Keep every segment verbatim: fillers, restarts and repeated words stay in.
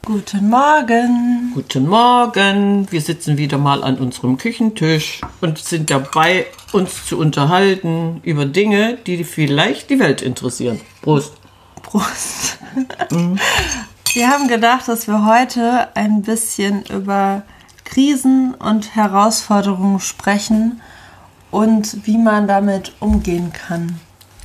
Guten Morgen. Guten Morgen. Wir sitzen wieder mal an unserem Küchentisch und sind dabei, uns zu unterhalten über Dinge, die vielleicht die Welt interessieren. Prost. Prost. Mhm. Wir haben gedacht, dass wir heute ein bisschen über Krisen und Herausforderungen sprechen und wie man damit umgehen kann.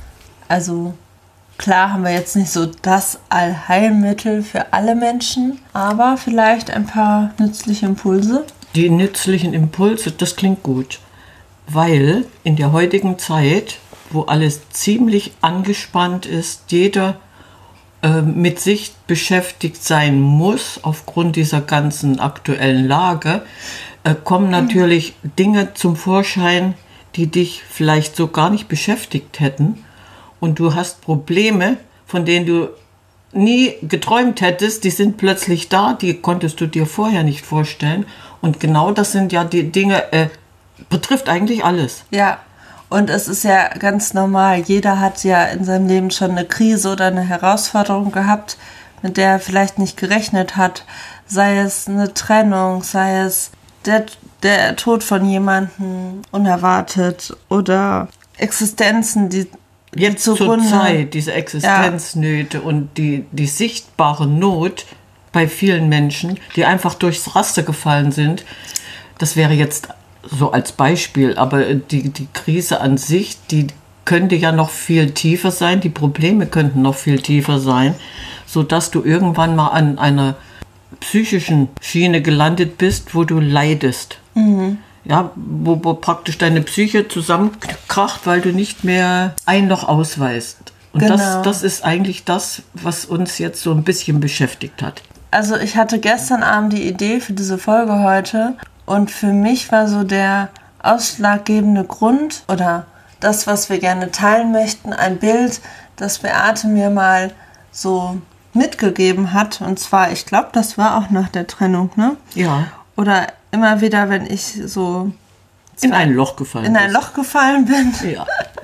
Also klar haben wir jetzt nicht so das Allheilmittel für alle Menschen, aber vielleicht ein paar nützliche Impulse. Die nützlichen Impulse, das klingt gut, weil in der heutigen Zeit, wo alles ziemlich angespannt ist, jeder äh, mit sich beschäftigt sein muss, aufgrund dieser ganzen aktuellen Lage, äh, kommen natürlich mhm. Dinge zum Vorschein, die dich vielleicht so gar nicht beschäftigt hätten. Und du hast Probleme, von denen du nie geträumt hättest, die sind plötzlich da, die konntest du dir vorher nicht vorstellen. Und genau das sind ja die Dinge, äh, betrifft eigentlich alles. Ja, und es ist ja ganz normal. Jeder hat ja in seinem Leben schon eine Krise oder eine Herausforderung gehabt, mit der er vielleicht nicht gerechnet hat. Sei es eine Trennung, sei es der, der Tod von jemandem unerwartet oder Existenzen, die Jetzt zur Zeit, diese Existenznöte ja. und die, die sichtbare Not bei vielen Menschen, die einfach durchs Raster gefallen sind, das wäre jetzt so als Beispiel, aber die, die Krise an sich, die könnte ja noch viel tiefer sein, die Probleme könnten noch viel tiefer sein, sodass du irgendwann mal an einer psychischen Schiene gelandet bist, wo du leidest. Mhm. Ja, wo, wo praktisch deine Psyche zusammenkracht, weil du nicht mehr ein noch ausweist. Und genau. das, das ist eigentlich das, was uns jetzt so ein bisschen beschäftigt hat. Also ich hatte gestern Abend die Idee für diese Folge heute und für mich war so der ausschlaggebende Grund oder das, was wir gerne teilen möchten, ein Bild, das Beate mir mal so mitgegeben hat. Und zwar, ich glaube, das war auch nach der Trennung, ne? Ja. Oder immer wieder, wenn ich so in ein Loch gefallen in ein Loch gefallen bin, ja.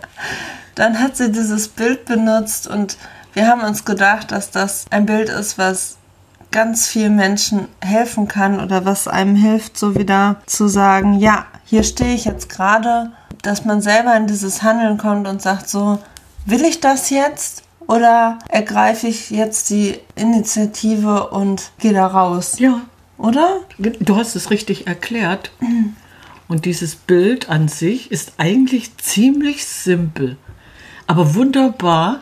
dann hat sie dieses Bild benutzt und wir haben uns gedacht, dass das ein Bild ist, was ganz vielen Menschen helfen kann oder was einem hilft, so wieder zu sagen, ja, hier stehe ich jetzt gerade, dass man selber in dieses Handeln kommt und sagt so, will ich das jetzt oder ergreife ich jetzt die Initiative und gehe da raus? Ja. Oder? Du hast es richtig erklärt. Und dieses Bild an sich ist eigentlich ziemlich simpel, aber wunderbar.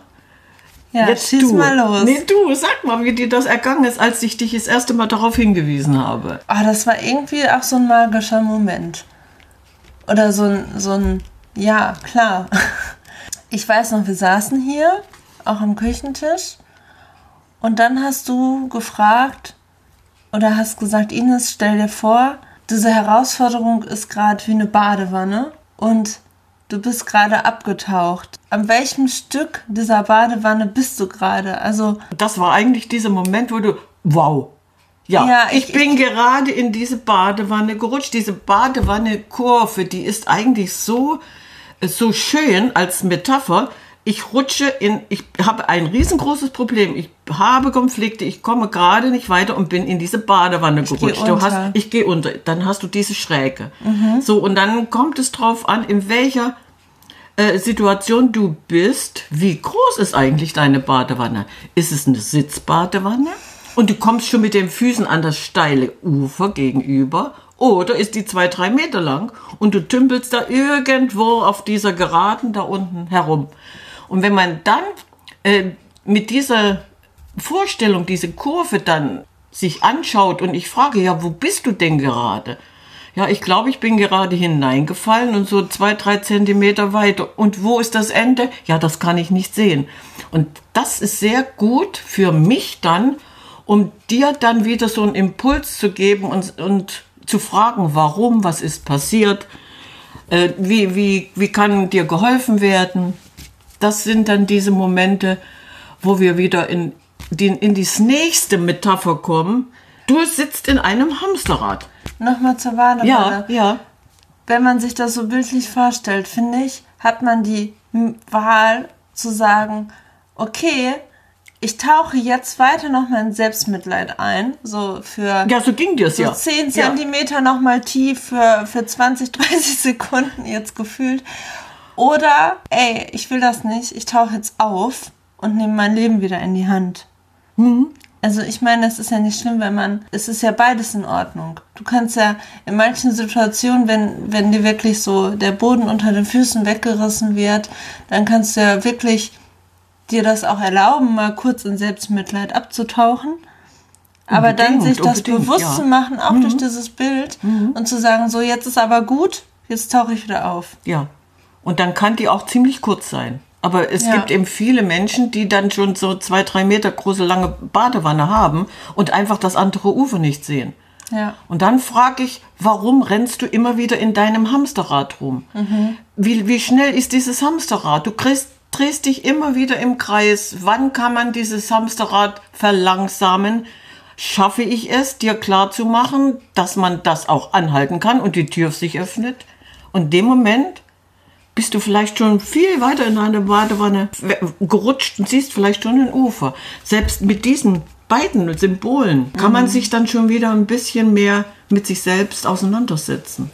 Ja, jetzt schieß du. mal los. Nee, du, sag mal, wie dir das ergangen ist, als ich dich das erste Mal darauf hingewiesen habe. Ah, das war irgendwie auch so ein magischer Moment. Oder so ein, so ein, ja, klar. Ich weiß noch, wir saßen hier, auch am Küchentisch. Und dann hast du gefragt, oder hast gesagt, Ines, stell dir vor, diese Herausforderung ist gerade wie eine Badewanne und du bist gerade abgetaucht. An welchem Stück dieser Badewanne bist du gerade? Also das war eigentlich dieser Moment, wo du, wow, ja, ja ich, ich bin ich, gerade in diese Badewanne gerutscht. Diese Badewanne-Kurve, die ist eigentlich so, so schön als Metapher. Ich rutsche in, ich habe ein riesengroßes Problem. Ich habe Konflikte, ich komme gerade nicht weiter und bin in diese Badewanne ich gerutscht. Du hast, ich gehe unter. Dann hast du diese Schräge. Mhm. So, und dann kommt es drauf an, in welcher äh, Situation du bist. Wie groß ist eigentlich deine Badewanne? Ist es eine Sitzbadewanne? Und du kommst schon mit den Füßen an das steile Ufer gegenüber? Oder ist die zwei, drei Meter lang und du tümpelst da irgendwo auf dieser Geraden da unten herum? Und wenn man dann äh, mit dieser Vorstellung, diese Kurve dann sich anschaut und ich frage, ja, wo bist du denn gerade? Ja, ich glaube, ich bin gerade hineingefallen und so zwei, drei Zentimeter weiter. Und wo ist das Ende? Ja, das kann ich nicht sehen. Und das ist sehr gut für mich dann, um dir dann wieder so einen Impuls zu geben und, und zu fragen, warum, was ist passiert, äh, wie, wie, wie kann dir geholfen werden. Das sind dann diese Momente, wo wir wieder in, die, in die nächste Metapher kommen. Du sitzt in einem Hamsterrad. Nochmal zur Badewanne. Ja, ja. Wenn man sich das so bildlich vorstellt, finde ich, hat man die Wahl zu sagen, okay, ich tauche jetzt weiter nochmal in Selbstmitleid ein, so für ja, so ging das so ja. zehn Zentimeter ja. nochmal tief für, für zwanzig, dreißig Sekunden jetzt gefühlt. Oder, ey, ich will das nicht, ich tauche jetzt auf und nehme mein Leben wieder in die Hand. Mhm. Also ich meine, es ist ja nicht schlimm, wenn man, es ist ja beides in Ordnung. Du kannst ja in manchen Situationen, wenn, wenn dir wirklich so der Boden unter den Füßen weggerissen wird, dann kannst du ja wirklich dir das auch erlauben, mal kurz in Selbstmitleid abzutauchen. Aber unbedingt, dann sich das bewusst ja. zu machen, auch mhm. durch dieses Bild mhm. und zu sagen, so jetzt ist aber gut, jetzt tauche ich wieder auf. Ja, und dann kann die auch ziemlich kurz sein. Aber es ja. gibt eben viele Menschen, die dann schon so zwei, drei Meter große lange Badewanne haben und einfach das andere Ufer nicht sehen. Ja. Und dann frage ich, warum rennst du immer wieder in deinem Hamsterrad rum? Mhm. Wie, wie schnell ist dieses Hamsterrad? Du kriegst, drehst dich immer wieder im Kreis. Wann kann man dieses Hamsterrad verlangsamen? Schaffe ich es, dir klarzumachen, dass man das auch anhalten kann und die Tür sich öffnet? Und in dem Moment bist du vielleicht schon viel weiter in eine Badewanne gerutscht und siehst vielleicht schon ein Ufer. Selbst mit diesen beiden Symbolen kann man sich dann schon wieder ein bisschen mehr mit sich selbst auseinandersetzen.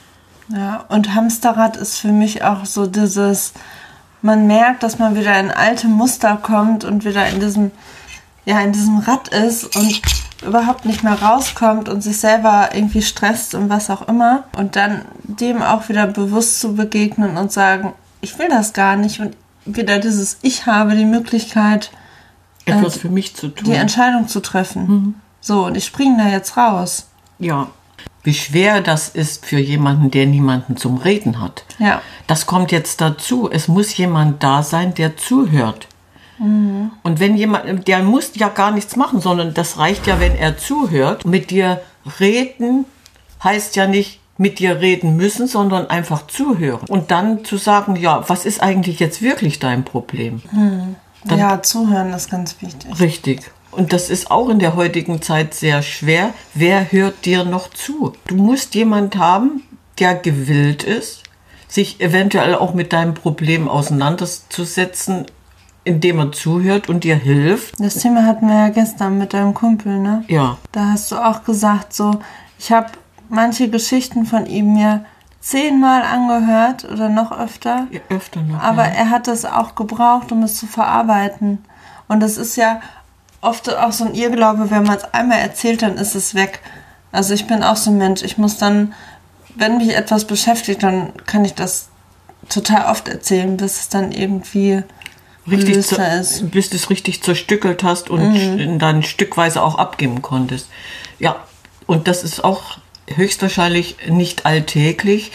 Ja, und Hamsterrad ist für mich auch so dieses, man merkt, dass man wieder in alte Muster kommt und wieder in diesem, ja, in diesem Rad ist und überhaupt nicht mehr rauskommt und sich selber irgendwie stresst und was auch immer. Und dann dem auch wieder bewusst zu begegnen und sagen, ich will das gar nicht. Und wieder dieses, ich habe die Möglichkeit, etwas äh, für mich zu tun. Die Entscheidung zu treffen. Mhm. So, und ich springe da jetzt raus. Ja. Wie schwer das ist für jemanden, der niemanden zum Reden hat. Ja. Das kommt jetzt dazu. Es muss jemand da sein, der zuhört. Mhm. Und wenn jemand, der muss ja gar nichts machen, sondern das reicht ja, wenn er zuhört. Mit dir reden heißt ja nicht mit dir reden müssen, sondern einfach zuhören. Und dann zu sagen, ja, was ist eigentlich jetzt wirklich dein Problem? Mhm. Dann, ja, zuhören ist ganz wichtig. Richtig. Und das ist auch in der heutigen Zeit sehr schwer. Wer hört dir noch zu? Du musst jemand haben, der gewillt ist, sich eventuell auch mit deinem Problem auseinanderzusetzen, indem er zuhört und dir hilft. Das Thema hatten wir ja gestern mit deinem Kumpel, ne? Ja. Da hast du auch gesagt, so, ich habe manche Geschichten von ihm mir zehnmal angehört oder noch öfter. Ja, öfter noch. Aber ja. er hat das auch gebraucht, um es zu verarbeiten. Und das ist ja oft auch so ein Irrglaube, wenn man es einmal erzählt, dann ist es weg. Also ich bin auch so ein Mensch, ich muss dann, wenn mich etwas beschäftigt, dann kann ich das total oft erzählen, bis es dann irgendwie richtig zu, bis du es richtig zerstückelt hast und mhm. dann stückweise auch abgeben konntest. Ja, und das ist auch höchstwahrscheinlich nicht alltäglich,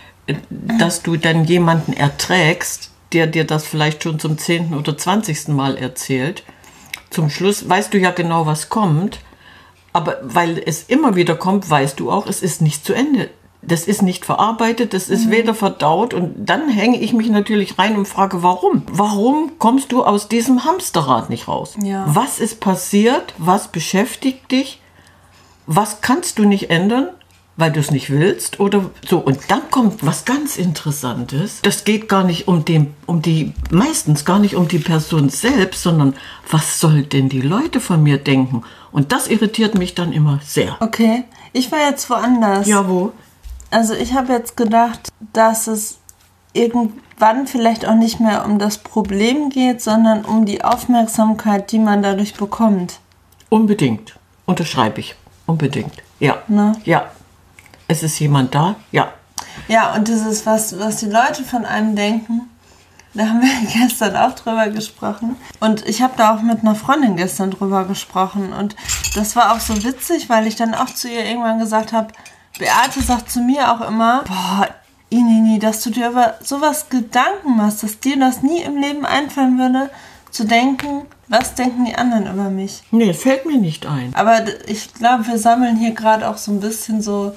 dass du dann jemanden erträgst, der dir das vielleicht schon zum zehnten oder zwanzigsten Mal erzählt. Zum Schluss weißt du ja genau, was kommt, aber weil es immer wieder kommt, weißt du auch, es ist nicht zu Ende. Das ist nicht verarbeitet, das ist mhm. weder verdaut und dann hänge ich mich natürlich rein und frage, warum? Warum kommst du aus diesem Hamsterrad nicht raus? Ja. Was ist passiert? Was beschäftigt dich? Was kannst du nicht ändern, weil du es nicht willst? Oder so. Und dann kommt was ganz Interessantes. Das geht gar nicht um, den, um die, meistens gar nicht um die Person selbst, sondern was soll denn die Leute von mir denken? Und das irritiert mich dann immer sehr. Okay, ich war jetzt woanders. Ja, wo? Also ich habe jetzt gedacht, dass es irgendwann vielleicht auch nicht mehr um das Problem geht, sondern um die Aufmerksamkeit, die man dadurch bekommt. Unbedingt. Unterschreibe ich. Unbedingt. Ja. Ne? Ja. Es ist jemand da? Ja. Ja, und das ist was, was die Leute von einem denken. Da haben wir gestern auch drüber gesprochen. Und ich habe da auch mit einer Freundin gestern drüber gesprochen. Und das war auch so witzig, weil ich dann auch zu ihr irgendwann gesagt habe, Beate sagt zu mir auch immer, boah, Inini, dass du dir über sowas Gedanken machst, dass dir das nie im Leben einfallen würde, zu denken, was denken die anderen über mich? Nee, fällt mir nicht ein. Aber ich glaube, wir sammeln hier gerade auch so ein bisschen so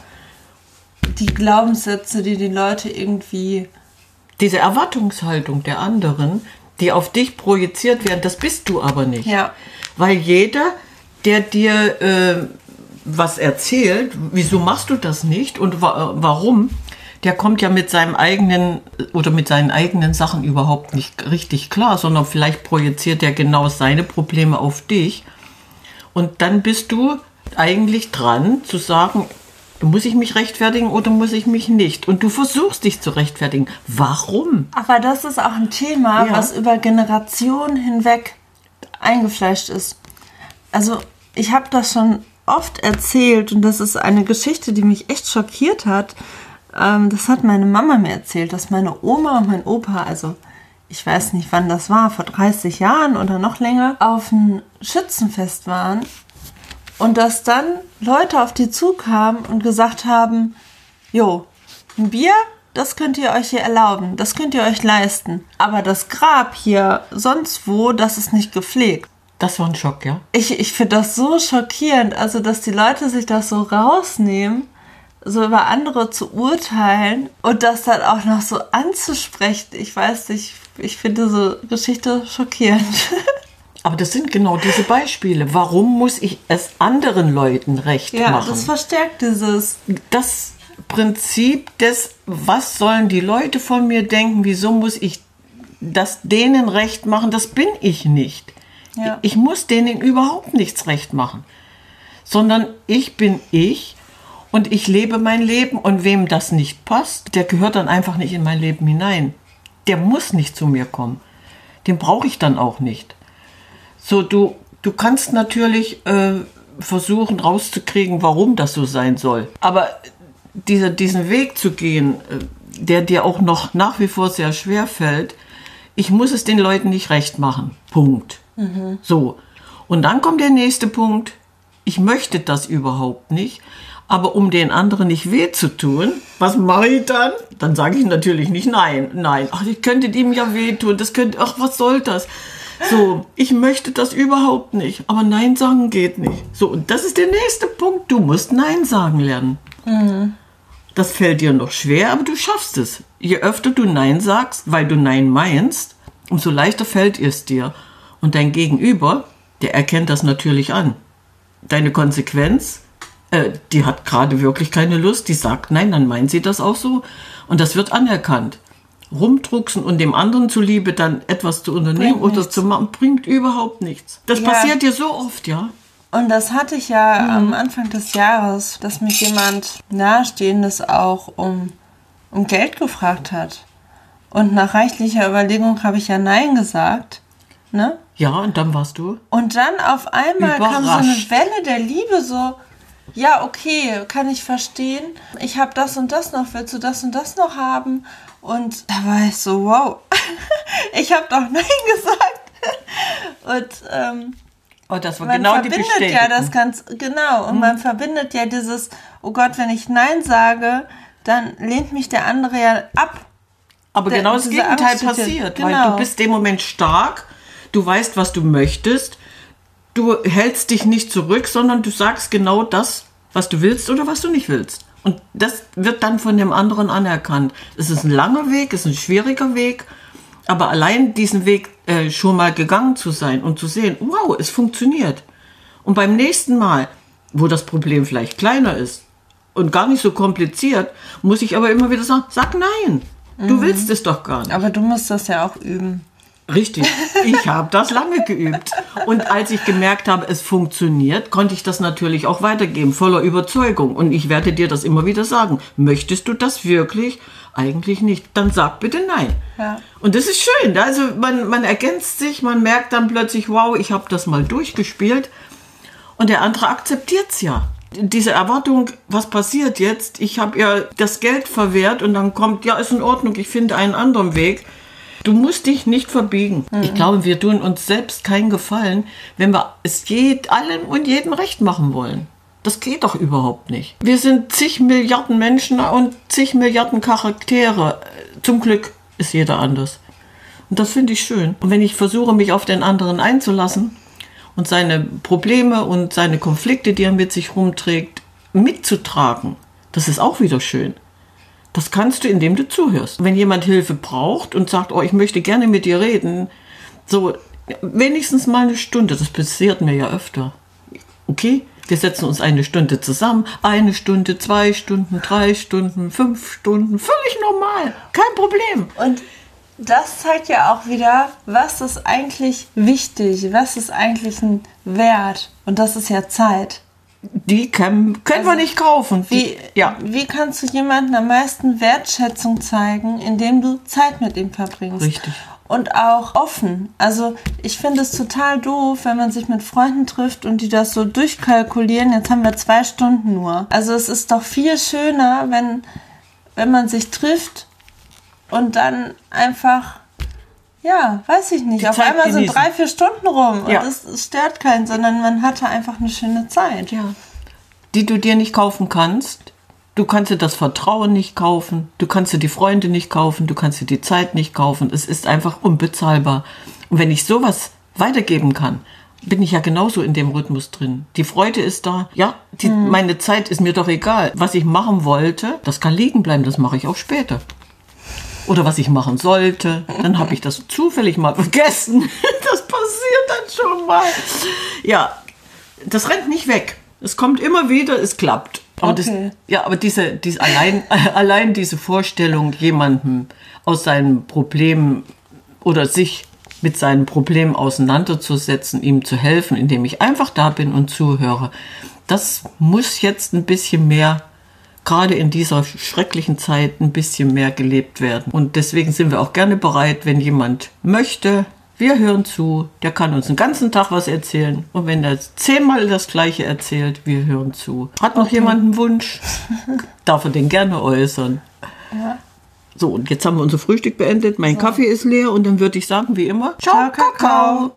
die Glaubenssätze, die die Leute irgendwie... Diese Erwartungshaltung der anderen, die auf dich projiziert werden, das bist du aber nicht. Ja. Weil jeder, der dir... Äh, was erzählt, wieso machst du das nicht und wa- warum, der kommt ja mit seinem eigenen oder mit seinen eigenen Sachen überhaupt nicht richtig klar, sondern vielleicht projiziert er genau seine Probleme auf dich. Und dann bist du eigentlich dran zu sagen, muss ich mich rechtfertigen oder muss ich mich nicht? Und du versuchst dich zu rechtfertigen. Warum? Aber das ist auch ein Thema, ja. was über Generationen hinweg eingefleischt ist. Also ich habe das schon oft erzählt und das ist eine Geschichte, die mich echt schockiert hat. Ähm, das hat meine Mama mir erzählt, dass meine Oma und mein Opa, also ich weiß nicht, wann das war, vor dreißig Jahren oder noch länger, auf ein Schützenfest waren und dass dann Leute auf die zukamen und gesagt haben, jo, ein Bier, das könnt ihr euch hier erlauben, das könnt ihr euch leisten. Aber das Grab hier sonst wo, das ist nicht gepflegt. Das war ein Schock, ja? Ich, ich finde das so schockierend, also dass die Leute sich das so rausnehmen, so über andere zu urteilen und das dann auch noch so anzusprechen. Ich weiß nicht, ich finde so Geschichte schockierend. Aber das sind genau diese Beispiele. Warum muss ich es anderen Leuten recht ja, machen? Ja, das verstärkt dieses... Das Prinzip des, was sollen die Leute von mir denken, wieso muss ich das denen recht machen, das bin ich nicht. Ja. Ich muss denen überhaupt nichts recht machen, sondern ich bin ich und ich lebe mein Leben und wem das nicht passt, der gehört dann einfach nicht in mein Leben hinein. Der muss nicht zu mir kommen. Den brauche ich dann auch nicht. So, du, du kannst natürlich äh, versuchen rauszukriegen, warum das so sein soll. Aber dieser, diesen Weg zu gehen, äh, der dir auch noch nach wie vor sehr schwer fällt, ich muss es den Leuten nicht recht machen. Punkt. Mhm. So. Und dann kommt der nächste Punkt. Ich möchte das überhaupt nicht. Aber um den anderen nicht weh zu tun, was mache ich dann? Dann sage ich natürlich nicht nein. Nein, ach, ich könnte ihm ja wehtun. Das könnte, ach, was soll das? So, ich möchte das überhaupt nicht. Aber Nein sagen geht nicht. So, und das ist der nächste Punkt. Du musst Nein sagen lernen. Mhm. Das fällt dir noch schwer, aber du schaffst es. Je öfter du Nein sagst, weil du Nein meinst, umso leichter fällt es dir. Und dein Gegenüber, der erkennt das natürlich an. Deine Konsequenz, äh, die hat gerade wirklich keine Lust, die sagt Nein, dann meint sie das auch so. Und das wird anerkannt. Rumdrucksen und dem anderen zuliebe dann etwas zu unternehmen bringt oder nichts. Zu machen, bringt überhaupt nichts. Das ja. passiert dir so oft, ja. Und das hatte ich ja mhm. am Anfang des Jahres, dass mich jemand Nahestehendes auch um, um Geld gefragt hat. Und nach reichlicher Überlegung habe ich ja Nein gesagt. Ne? Ja, und dann warst du? Und dann auf einmal kam so eine Welle der Liebe, so, ja, okay, kann ich verstehen. Ich habe das und das noch, willst du das und das noch haben? Und da war ich so, wow, ich habe doch Nein gesagt. Und ähm, oh, das war man genau die verbindet Bestätigung. ja das ganz, genau, und mhm. man verbindet ja dieses, oh Gott, wenn ich Nein sage, dann lehnt mich der andere ja ab. Aber der, genau das Gegenteil passiert, genau. Weil du bist im Moment stark, du weißt, was du möchtest, du hältst dich nicht zurück, sondern du sagst genau das, was du willst oder was du nicht willst. Und das wird dann von dem anderen anerkannt. Es ist ein langer Weg, es ist ein schwieriger Weg, aber allein diesen Weg äh, schon mal gegangen zu sein und zu sehen, wow, es funktioniert. Und beim nächsten Mal, wo das Problem vielleicht kleiner ist und gar nicht so kompliziert, muss ich aber immer wieder sagen, sag nein, du mhm. willst es doch gar nicht. Aber du musst das ja auch üben. Richtig, ich habe das lange geübt. Und als ich gemerkt habe, es funktioniert, konnte ich das natürlich auch weitergeben, voller Überzeugung. Und ich werde dir das immer wieder sagen. Möchtest du das wirklich? Eigentlich nicht. Dann sag bitte nein. Ja. Und das ist schön. Also man, man ergänzt sich, man merkt dann plötzlich, wow, ich habe das mal durchgespielt. Und der andere akzeptiert es ja. Diese Erwartung, was passiert jetzt? Ich habe ja das Geld verwehrt und dann kommt, ja, ist in Ordnung, ich finde einen anderen Weg. Du musst dich nicht verbiegen. Mhm. Ich glaube, wir tun uns selbst keinen Gefallen, wenn wir es geht, allen und jedem recht machen wollen. Das geht doch überhaupt nicht. Wir sind zig Milliarden Menschen und zig Milliarden Charaktere. Zum Glück ist jeder anders. Und das finde ich schön. Und wenn ich versuche, mich auf den anderen einzulassen und seine Probleme und seine Konflikte, die er mit sich rumträgt, mitzutragen, das ist auch wieder schön. Das kannst du, indem du zuhörst. Wenn jemand Hilfe braucht und sagt, oh, ich möchte gerne mit dir reden, so wenigstens mal eine Stunde, das passiert mir ja öfter. Okay, Wir setzen uns eine Stunde zusammen, eine Stunde, zwei Stunden, drei Stunden, fünf Stunden, völlig normal, kein Problem. Und das zeigt ja auch wieder, was ist eigentlich wichtig, was ist eigentlich ein Wert. Und das ist ja Zeit. Die können, können also, wir nicht kaufen. Die, wie, ja. wie kannst du jemandem am meisten Wertschätzung zeigen, indem du Zeit mit ihm verbringst? Richtig. Und auch offen. Also ich finde es total doof, wenn man sich mit Freunden trifft und die das so durchkalkulieren. Jetzt haben wir zwei Stunden nur. Also es ist doch viel schöner, wenn, wenn man sich trifft und dann einfach, ja, weiß ich nicht, die auf Zeit einmal genießen. So drei, vier Stunden rum. Und ja. es, es stört keinen, sondern man hatte einfach eine schöne Zeit. Ja. Die du dir nicht kaufen kannst. Du kannst dir das Vertrauen nicht kaufen, du kannst dir die Freunde nicht kaufen, du kannst dir die Zeit nicht kaufen. Es ist einfach unbezahlbar. Und wenn ich sowas weitergeben kann, bin ich ja genauso in dem Rhythmus drin. Die Freude ist da. Ja, die, hm. meine Zeit ist mir doch egal. Was ich machen wollte, das kann liegen bleiben, das mache ich auch später. Oder was ich machen sollte, dann habe ich das zufällig mal vergessen. Das passiert dann schon mal. Ja, das rennt nicht weg. Es kommt immer wieder, es klappt. Aber, okay. das, ja, aber diese, diese allein, allein diese Vorstellung, jemandem aus seinen Problemen oder sich mit seinen Problemen auseinanderzusetzen, ihm zu helfen, indem ich einfach da bin und zuhöre, das muss jetzt ein bisschen mehr, gerade in dieser schrecklichen Zeit, ein bisschen mehr gelebt werden. Und deswegen sind wir auch gerne bereit, wenn jemand möchte, wir hören zu, der kann uns den ganzen Tag was erzählen. Und wenn er zehnmal das Gleiche erzählt, wir hören zu. Hat noch okay. jemand einen Wunsch? Darf er den gerne äußern. Ja. So, und jetzt haben wir unser Frühstück beendet. Mein so. Kaffee ist leer und dann würde ich sagen, wie immer, ciao, Kakao.